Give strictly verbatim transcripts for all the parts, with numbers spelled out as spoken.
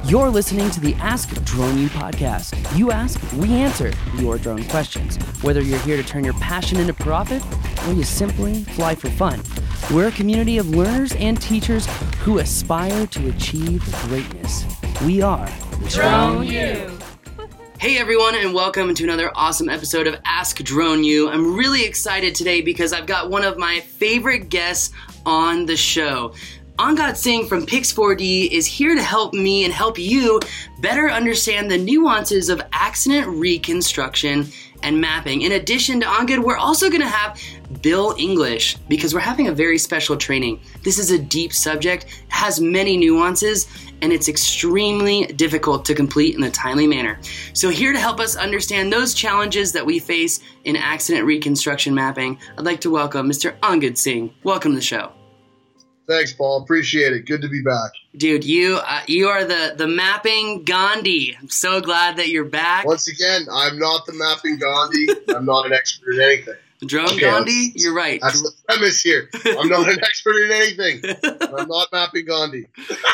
You're listening to the Ask Drone U podcast. You ask, we answer your drone questions. Whether you're here to turn your passion into profit or you simply fly for fun, we're a community of learners and teachers who aspire to achieve greatness. We are Drone U. Hey everyone, and welcome to another awesome episode of Ask Drone U. I'm really excited today because I've got one of my favorite guests on the show. Angad Singh from Pix four D is here to help me and help you better understand the nuances of accident reconstruction and mapping. In addition to Angad, we're also going to have Bill English because we're having a very special training. This is a deep subject, has many nuances, and it's extremely difficult to complete in a timely manner. So here to help us understand those challenges that we face in accident reconstruction mapping, I'd like to welcome Mister Angad Singh. Welcome to the show. Thanks, Paul. Appreciate it. Good to be back. Dude, you uh, you are the, the mapping Gandhi. I'm so glad that you're back. Once again, I'm not the mapping Gandhi. I'm not an expert in anything. Drone okay, Gandhi? You're right. That's the premise here. I'm not an expert in anything. I'm not mapping Gandhi.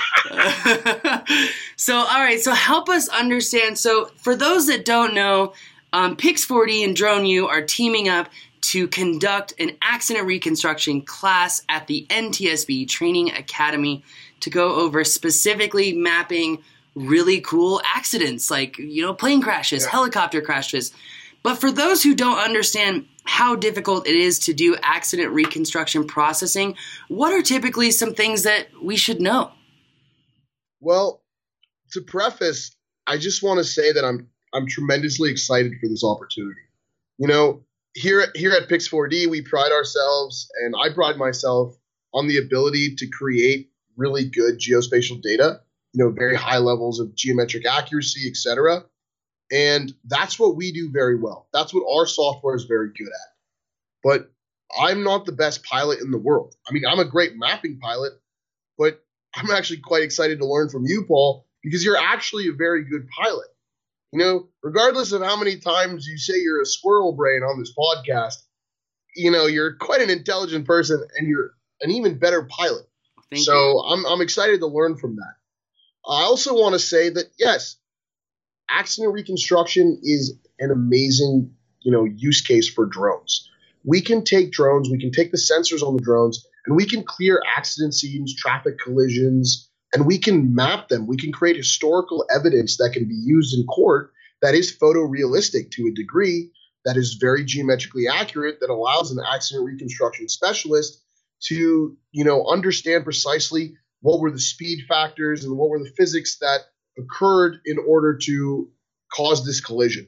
So, all right. So help us understand. So for those that don't know, um, Pix four D and Drone U are teaming up to conduct an accident reconstruction class at the N T S B Training Academy to go over specifically mapping really cool accidents like, you know, plane crashes, yeah. helicopter crashes. But for those who don't understand how difficult it is to do accident reconstruction processing, what are typically some things that we should know? Well, to preface, I just want to say that I'm I'm tremendously excited for this opportunity. You know, Here, here at Pix four D, we pride ourselves, and I pride myself, on the ability to create really good geospatial data, you know, very high levels of geometric accuracy, et cetera. And that's what we do very well. That's what our software is very good at. But I'm not the best pilot in the world. I mean, I'm a great mapping pilot, but I'm actually quite excited to learn from you, Paul, because you're actually a very good pilot. You know, regardless of how many times you say you're a squirrel brain on this podcast, you know, you're quite an intelligent person and you're an even better pilot. Thank so you. I'm I'm excited to learn from that. I also want to say that, yes, accident reconstruction is an amazing, you know, use case for drones. We can take drones, we can take the sensors on the drones, and we can clear accident scenes, traffic collisions, and we can map them. We can create historical evidence that can be used in court that is photorealistic to a degree, that is very geometrically accurate, that allows an accident reconstruction specialist to, you know, understand precisely what were the speed factors and what were the physics that occurred in order to cause this collision.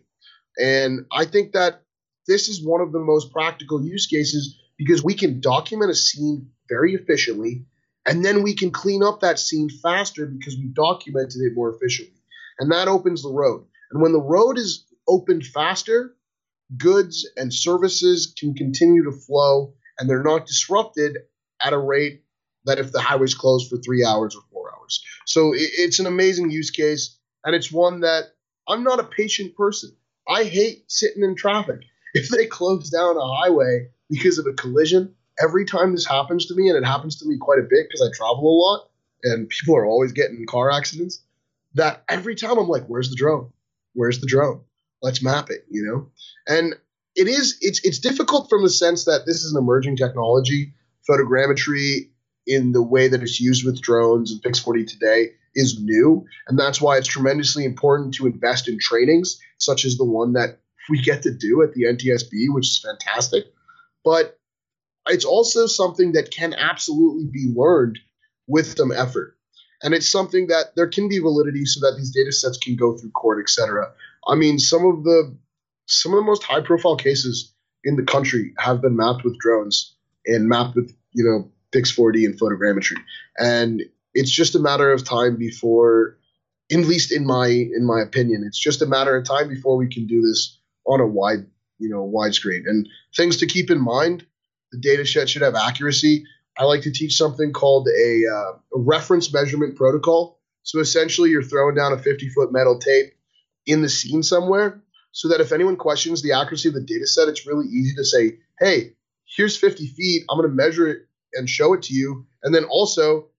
And I think that this is one of the most practical use cases because we can document a scene very efficiently, and then we can clean up that scene faster because we documented it more efficiently. And that opens the road. And when the road is opened faster, goods and services can continue to flow, and they're not disrupted at a rate that if the highway's closed for three hours or four hours. So it's an amazing use case, and it's one that I'm not a patient person. I hate sitting in traffic. If they close down a highway because of a collision, every time this happens to me, and it happens to me quite a bit because I travel a lot and people are always getting in car accidents, that every time I'm like, where's the drone? Where's the drone? Let's map it, you know? And it is, it's, it's difficult from the sense that this is an emerging technology. Photogrammetry in the way that it's used with drones and Pix four D today is new. And that's why it's tremendously important to invest in trainings such as the one that we get to do at the N T S B, which is fantastic. But it's also something that can absolutely be learned with some effort. And it's something that there can be validity so that these data sets can go through court, et cetera. I mean, some of the some of the most high profile cases in the country have been mapped with drones and mapped with, you know, Pix four D and photogrammetry. And it's just a matter of time before, at least in my in my opinion, it's just a matter of time before we can do this on a wide, you know, widescreen. And things to keep in mind: the data set should have accuracy. I like to teach something called a, uh, a reference measurement protocol. So essentially, you're throwing down a fifty-foot metal tape in the scene somewhere, so that if anyone questions the accuracy of the data set, it's really easy to say, "Hey, here's fifty feet. I'm going to measure it and show it to you." And then also,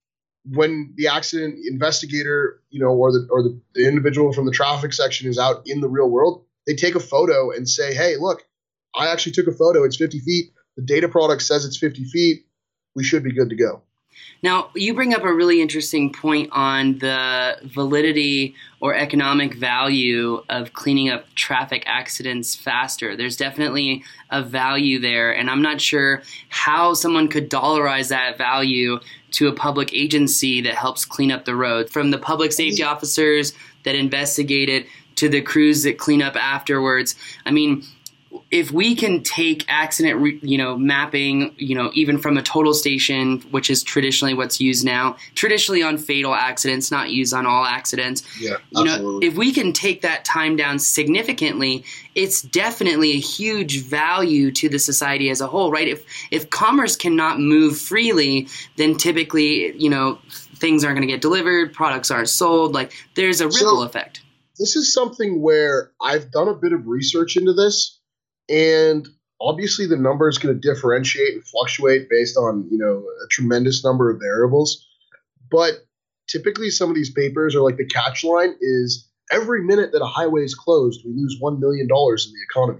when the accident investigator, you know, or the or the, the individual from the traffic section is out in the real world, they take a photo and say, hey, look, I actually took a photo. It's fifty feet. The data product says it's fifty feet. We should be good to go. Now, you bring up a really interesting point on the validity or economic value of cleaning up traffic accidents faster. There's definitely a value there, and I'm not sure how someone could dollarize that value to a public agency that helps clean up the road, from the public safety officers that investigate it to the crews that clean up afterwards. I mean, if we can take accident, re, you know, mapping, you know, even from a total station, which is traditionally what's used now, traditionally on fatal accidents, not used on all accidents. Yeah, you absolutely. know, if we can take that time down significantly, it's definitely a huge value to the society as a whole, right? If if commerce cannot move freely, then typically, you know, things aren't going to get delivered, products aren't sold. Like, there's a ripple So, effect. This is something where I've done a bit of research into this. And obviously the number is going to differentiate and fluctuate based on, you know, a tremendous number of variables. But typically some of these papers are like the catch line is every minute that a highway is closed, we lose one million dollars in the economy.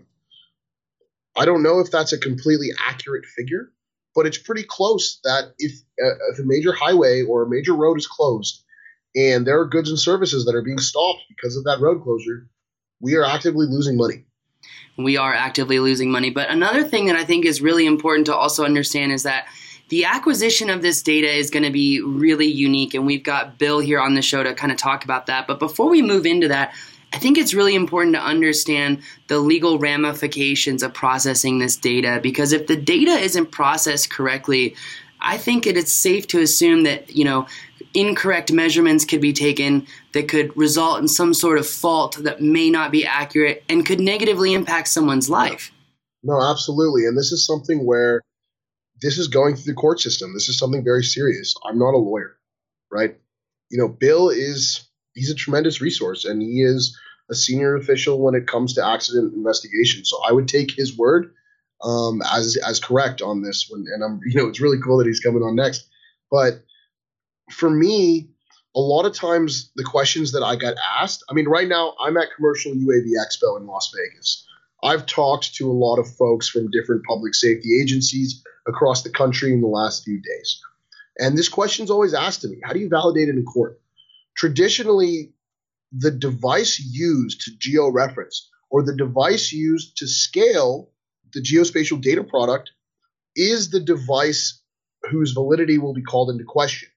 I don't know if that's a completely accurate figure, but it's pretty close that if, uh, if a major highway or a major road is closed and there are goods and services that are being stopped because of that road closure, we are actively losing money. We are actively losing money. But another thing that I think is really important to also understand is that the acquisition of this data is going to be really unique. And we've got Bill here on the show to kind of talk about that. But before we move into that, I think it's really important to understand the legal ramifications of processing this data, because if the data isn't processed correctly, I think it is safe to assume that, you know, incorrect measurements could be taken that could result in some sort of fault that may not be accurate and could negatively impact someone's life. No, absolutely. And this is something where this is going through the court system. This is something very serious. I'm not a lawyer, right? You know, Bill is, he's a tremendous resource, and he is a senior official when it comes to accident investigation. So I would take his word um, as as correct on this one. And I'm, you know, it's really cool that he's coming on next. But for me, a lot of times the questions that I got asked, I mean, right now I'm at Commercial U A V Expo in Las Vegas. I've talked to a lot of folks from different public safety agencies across the country in the last few days. And this question's always asked to me, how do you validate it in court? Traditionally, the device used to georeference or the device used to scale the geospatial data product is the device whose validity will be called into question.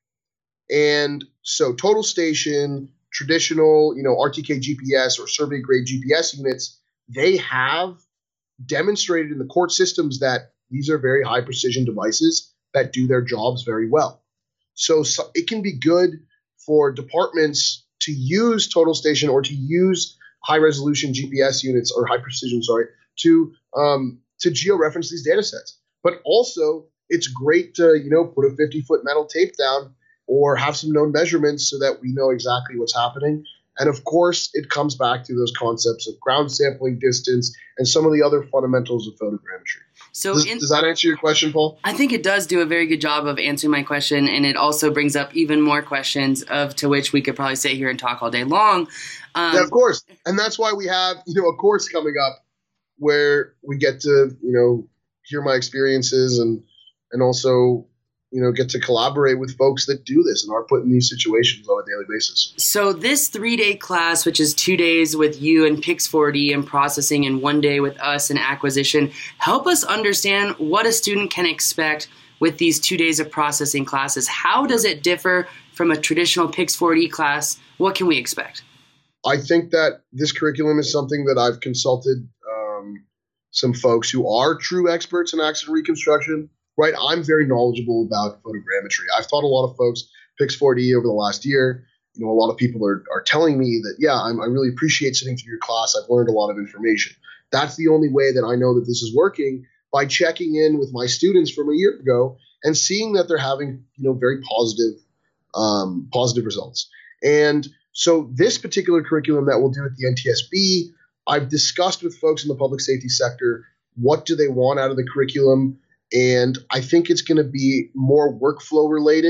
And so total station, traditional, you know, R T K G P S or survey grade G P S units, they have demonstrated in the court systems that these are very high precision devices that do their jobs very well. So, so it can be good for departments to use total station or to use high resolution G P S units or high precision, sorry, to um, to georeference these data sets. But also it's great to, you know, put a fifty foot metal tape down or have some known measurements so that we know exactly what's happening. And of course, it comes back to those concepts of ground sampling distance and some of the other fundamentals of photogrammetry. So does, in, does that answer your question, Paul? I think it does do a very good job of answering my question, and it also brings up even more questions of to which we could probably sit here and talk all day long. Um, yeah, of course. And that's why we have, you know, a course coming up where we get to, you know, hear my experiences and and also, you know, get to collaborate with folks that do this and are put in these situations on a daily basis. So this three-day class, which is two days with you and Pix four D and processing and one day with us and acquisition, help us understand what a student can expect with these two days of processing classes. How does it differ from a traditional Pix four D class? What can we expect? I think that this curriculum is something that I've consulted um, some folks who are true experts in accident reconstruction. Right, I'm very knowledgeable about photogrammetry. I've taught a lot of folks Pix four D over the last year. You know, a lot of people are are telling me that, yeah, I'm, I really appreciate sitting through your class. I've learned a lot of information. That's the only way that I know that this is working, by checking in with my students from a year ago and seeing that they're having, you know, very positive, um, positive results. And so this particular curriculum that we'll do at the N T S B, I've discussed with folks in the public safety sector, what do they want out of the curriculum? And I think it's going to be more workflow related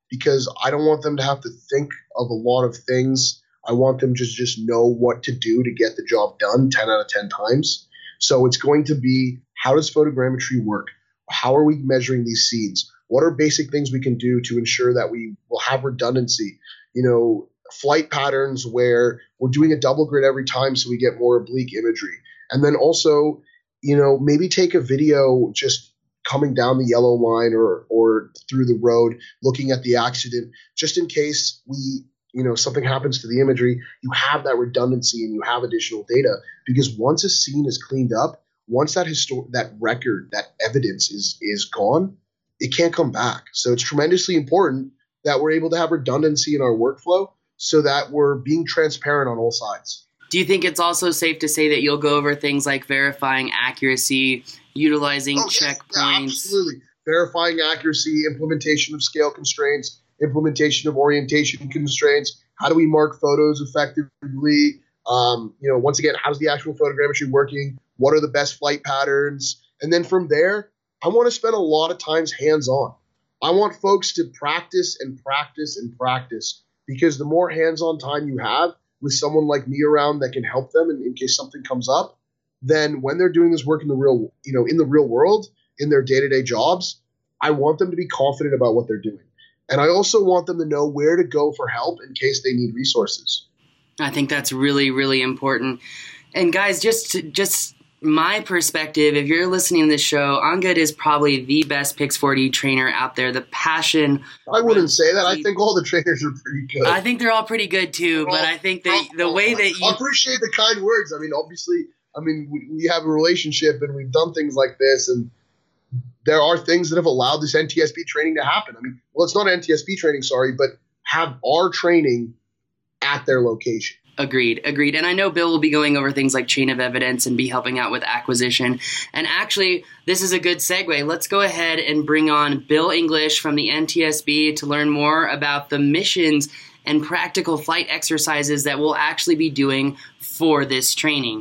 because I don't want them to have to think of a lot of things. I want them to just know what to do to get the job done ten out of ten times. So it's going to be, how does photogrammetry work? How are we measuring these scenes? What are basic things we can do to ensure that we will have redundancy? You know, flight patterns where we're doing a double grid every time so we get more oblique imagery. And then also, you know, maybe take a video just coming down the yellow line or or through the road, looking at the accident, just in case we, you know, something happens to the imagery, you have that redundancy and you have additional data. Because once a scene is cleaned up, once that histor- that record, that evidence is is gone, it can't come back. So it's tremendously important that we're able to have redundancy in our workflow so that we're being transparent on all sides. Do you think it's also safe to say that you'll go over things like verifying accuracy, utilizing oh, checkpoints? Yeah, absolutely. Verifying accuracy, implementation of scale constraints, implementation of orientation constraints. How do we mark photos effectively? Um, you know, once again, how's the actual photogrammetry working? What are the best flight patterns? And then from there, I want to spend a lot of times hands-on. I want folks to practice and practice and practice, because the more hands-on time you have with someone like me around that can help them in, in case something comes up, then when they're doing this work in the real, you know, in the real world, in their day-to-day jobs, I want them to be confident about what they're doing. And I also want them to know where to go for help in case they need resources. I think that's really, really important. And guys, just to, just my perspective, if you're listening to this show, Angad is probably the best Pix four D trainer out there. The passion. I wouldn't say that. I think all the trainers are pretty good. I think they're all pretty good too, but I think that the way that you... I appreciate the kind words. I mean, obviously, I mean, we, we have a relationship and we've done things like this, and there are things that have allowed this N T S B training to happen. I mean, well, it's not N T S B training, sorry, but have our training at their location. Agreed, agreed. And I know Bill will be going over things like chain of evidence and be helping out with acquisition. And actually, this is a good segue. Let's go ahead and bring on Bill English from the N T S B to learn more about the missions and practical flight exercises that we'll actually be doing for this training.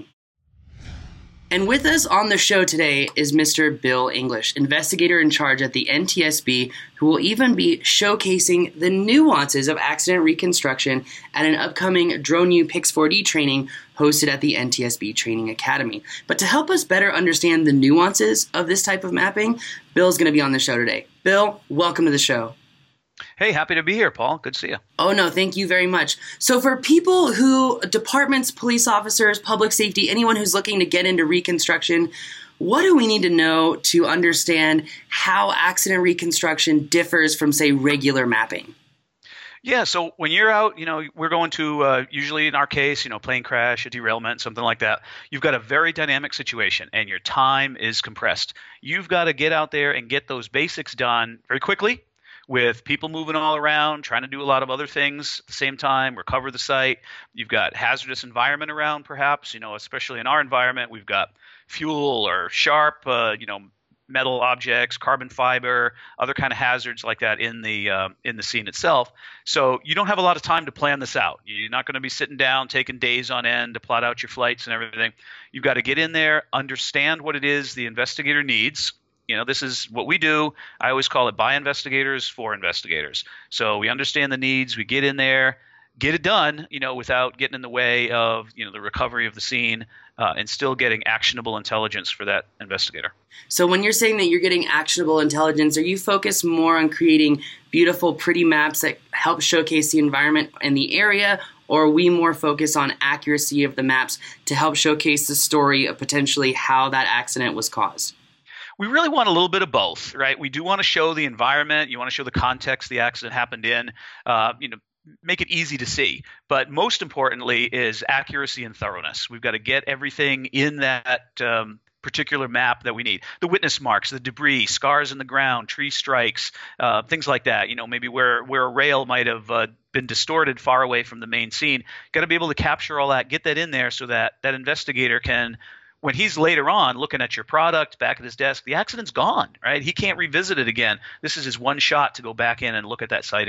And with us on the show today is Mister Bill English, investigator in charge at the N T S B, who will even be showcasing the nuances of accident reconstruction at an upcoming Drone U Pix four D training hosted at the N T S B Training Academy. But to help us better understand the nuances of this type of mapping, Bill's going to be on the show today. Bill, welcome to the show. Hey, happy to be here, Paul. Good to see you. Oh, no, thank you very much. So for people who, departments, police officers, public safety, anyone who's looking to get into reconstruction, what do we need to know to understand how accident reconstruction differs from, say, regular mapping? Yeah, so when you're out, you know, we're going to, uh, usually in our case, you know, plane crash, a derailment, something like that. You've got a very dynamic situation and your time is compressed. You've got to get out there and get those basics done very quickly, with people moving all around, trying to do a lot of other things at the same time, recover the site. You've got hazardous environment around, perhaps, you know, especially in our environment, we've got fuel or sharp, uh, you know, metal objects, carbon fiber, other kind of hazards like that in the uh, in the scene itself. So you don't have a lot of time to plan this out. You're not going to be sitting down taking days on end to plot out your flights and everything. You've got to get in there, understand what it is the investigator needs. You know, this is what we do. I always call it by investigators for investigators. So we understand the needs. We get in there, get it done, you know, without getting in the way of, you know, the recovery of the scene uh, and still getting actionable intelligence for that investigator. So when you're saying that you're getting actionable intelligence, are you focused more on creating beautiful, pretty maps that help showcase the environment and the area, or are we more focused on accuracy of the maps to help showcase the story of potentially how that accident was caused? We really want a little bit of both, right? We do want to show the environment. You want to show the context the accident happened in, uh, you know, make it easy to see. But most importantly is accuracy and thoroughness. We've got to get everything in that um, particular map that we need. The witness marks, the debris, scars in the ground, tree strikes, uh, things like that. You know, maybe where, where a rail might have uh, been distorted far away from the main scene. Got to be able to capture all that, get that in there so that that investigator can, when he's later on looking at your product back at his desk, the accident's gone, right? He can't revisit it again. This is his one shot to go back in and look at that site again.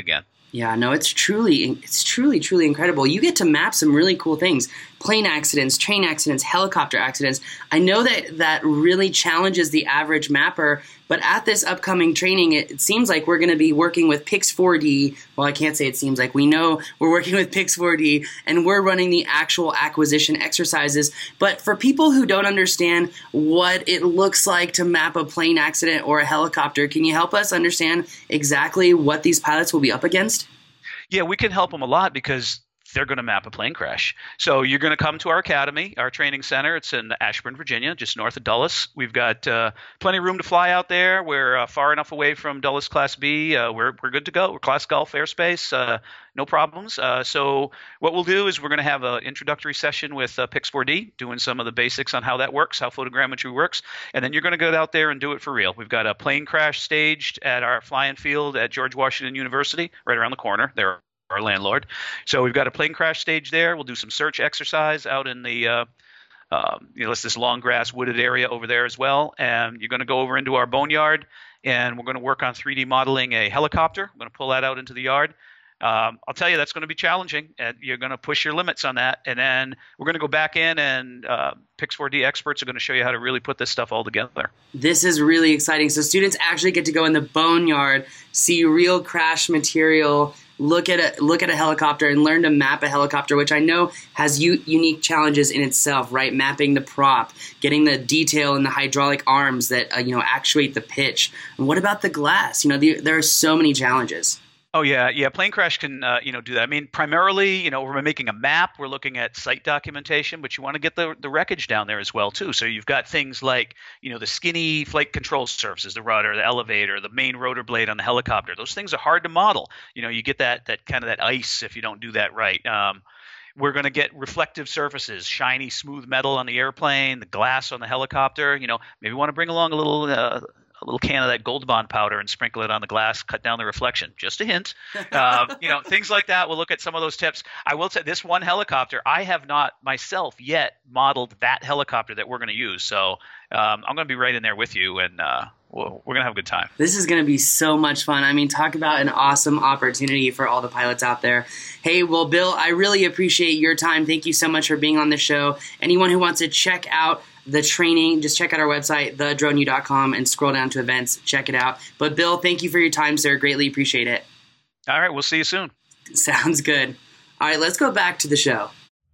Yeah, no, it's truly, it's truly, truly incredible. You get to map some really cool things. Plane accidents, train accidents, helicopter accidents. I know that that really challenges the average mapper, but at this upcoming training, it, it seems like we're going to be working with Pix four D. Well, I can't say it seems like. We know we're working with Pix four D, and we're running the actual acquisition exercises. But for people who don't understand what it looks like to map a plane accident or a helicopter, can you help us understand exactly what these pilots will be up against? Yeah, we can help them a lot because they're going to map a plane crash. So you're going to come to our academy, our training center. It's in Ashburn, Virginia, just north of Dulles. We've got uh, plenty of room to fly out there. We're uh, far enough away from Dulles Class B. Uh, we're we're good to go. We're Class Golf airspace, uh, no problems. Uh, so what we'll do is we're going to have an introductory session with uh, Pix four D, doing some of the basics on how that works, how photogrammetry works, and then you're going to go out there and do it for real. We've got a plane crash staged at our flying field at George Washington University, right around the corner. There. Our landlord. So we've got a plane crash stage there. We'll do some search exercise out in the uh, um, you know, it's this long grass wooded area over there as well. And you're going to go over into our boneyard, and we're going to work on three D modeling a helicopter. We're going to pull that out into the yard. Um, I'll tell you, that's going to be challenging. And you're going to push your limits on that. And then we're going to go back in, and uh, Pix four D experts are going to show you how to really put this stuff all together. This is really exciting. So students actually get to go in the boneyard, see real crash material, look at a look at a helicopter, and learn to map a helicopter, which I know has u- unique challenges in itself, right? Mapping the prop, getting the detail in the hydraulic arms that uh, you know actuate the pitch. And what about the glass? You know, the, there are so many challenges. Oh yeah, yeah. Plane crash can uh, you know do that. I mean, primarily, you know, we're making a map. We're looking at site documentation, but you want to get the the wreckage down there as well too. So you've got things like you know the skinny flight control surfaces, the rudder, the elevator, the main rotor blade on the helicopter. Those things are hard to model. You know, you get that that kind of that ice if you don't do that right. Um, We're going to get reflective surfaces, shiny, smooth metal on the airplane, the glass on the helicopter. You know, maybe you want to bring along a little. Uh, a little can of that Gold Bond powder and sprinkle it on the glass, cut down the reflection. Just a hint. Uh, you know, things like that. We'll look at some of those tips. I will say this one helicopter, I have not myself yet modeled that helicopter that we're going to use. So um, I'm going to be right in there with you, and uh, we'll, we're going to have a good time. This is going to be so much fun. I mean, talk about an awesome opportunity for all the pilots out there. Hey, well, Bill, I really appreciate your time. Thank you so much for being on the show. Anyone who wants to check out the training, just check out our website, the drone u dot com, and scroll down to events. Check it out. But Bill, thank you for your time, sir. Greatly appreciate it. All right, we'll see you soon. Sounds good. All right, let's go back to the show.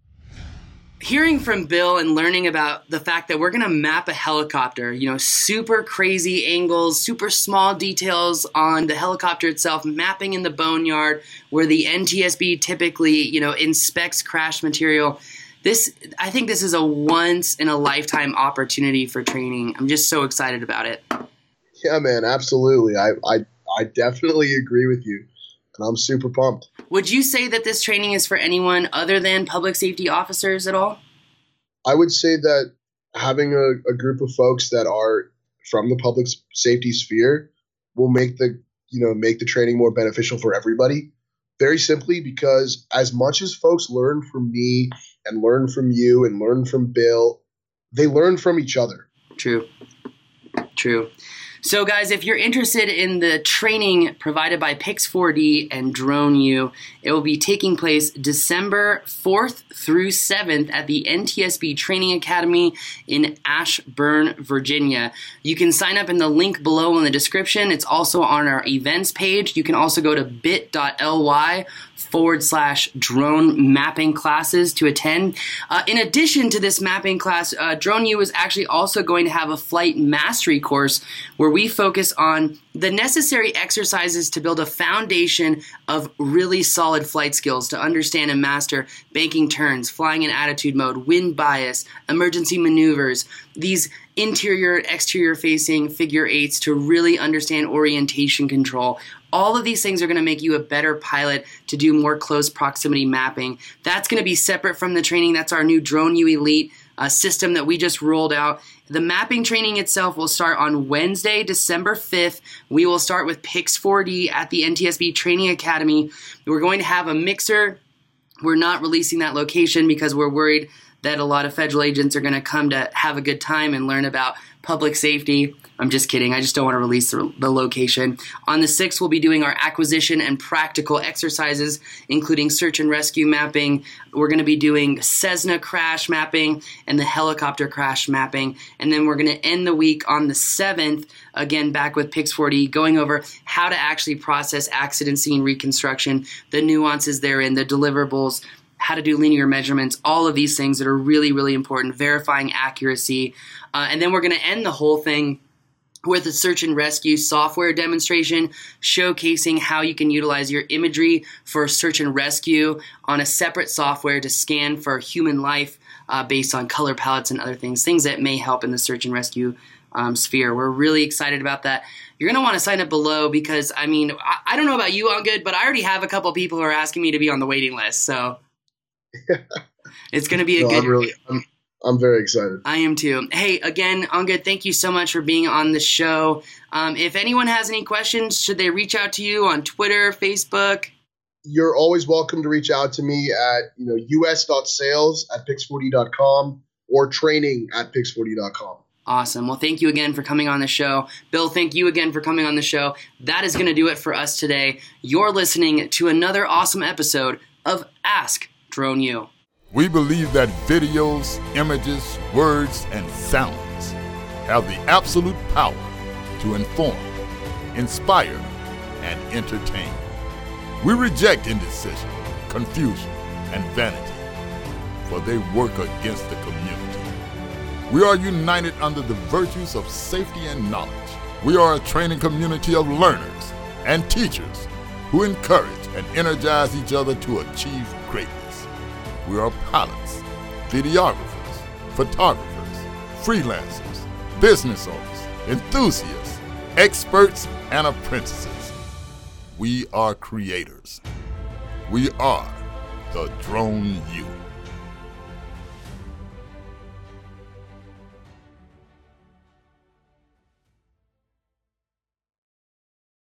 Hearing from Bill and learning about the fact that we're going to map a helicopter, you know, super crazy angles, super small details on the helicopter itself, mapping in the boneyard where the N T S B typically, you know, inspects crash material. This, I think this is a once-in-a-lifetime opportunity for training. I'm just so excited about it. Yeah, man, absolutely. I, I, I definitely agree with you, and I'm super pumped. Would you say that this training is for anyone other than public safety officers at all? I would say that having a, a group of folks that are from the public safety sphere will make the, you know, make the training more beneficial for everybody. Very simply because as much as folks learn from me and learn from you and learn from Bill, they learn from each other. True. True. So guys, if you're interested in the training provided by Pix four D and DroneU, it will be taking place December fourth through seventh at the N T S B Training Academy in Ashburn, Virginia. You can sign up in the link below in the description. It's also on our events page. You can also go to bit.ly forward slash drone mapping classes to attend. Uh, in addition to this mapping class, uh, DroneU is actually also going to have a flight mastery course where we focus on the necessary exercises to build a foundation of really solid flight skills to understand and master banking turns, flying in attitude mode, wind bias, emergency maneuvers, these interior and exterior facing figure eights to really understand orientation control. All of these things are going to make you a better pilot to do more close proximity mapping. That's going to be separate from the training. That's our new DroneU Elite uh, system that we just rolled out. The mapping training itself will start on Wednesday, December fifth. We will start with Pix four D at the N T S B Training Academy. We're going to have a mixer. We're not releasing that location because we're worried that a lot of federal agents are going to come to have a good time and learn about public safety. I'm just kidding. I just don't want to release the, the location. On the sixth, we'll be doing our acquisition and practical exercises, including search and rescue mapping. We're going to be doing Cessna crash mapping and the helicopter crash mapping. And then we're going to end the week on the seventh, again, back with Pix forty, going over how to actually process accident scene reconstruction, the nuances therein, the deliverables, how to do linear measurements, all of these things that are really, really important, verifying accuracy. Uh, and then we're going to end the whole thing with a search and rescue software demonstration showcasing how you can utilize your imagery for search and rescue on a separate software to scan for human life uh, based on color palettes and other things, things that may help in the search and rescue um, sphere. We're really excited about that. You're going to want to sign up below because, I mean, I, I don't know about you, On Good, but I already have a couple people who are asking me to be on the waiting list, so it's going to be a no, good... I'm really, I'm, I'm very excited. I am too. Hey, again, On Good, thank you so much for being on the show. Um, if anyone has any questions, should they reach out to you on Twitter, Facebook? You're always welcome to reach out to me at you know us dot sales at pix forty dot com or training at pix forty dot com. Awesome. Well, thank you again for coming on the show. Bill, thank you again for coming on the show. That is going to do it for us today. You're listening to another awesome episode of Ask Drone U. We believe that videos, images, words, and sounds have the absolute power to inform, inspire, and entertain. We reject indecision, confusion, and vanity, for they work against the community. We are united under the virtues of safety and knowledge. We are a training community of learners and teachers who encourage and energize each other to achieve greatness. We are pilots, videographers, photographers, freelancers, business owners, enthusiasts, experts, and apprentices. We are creators. We are the Drone U.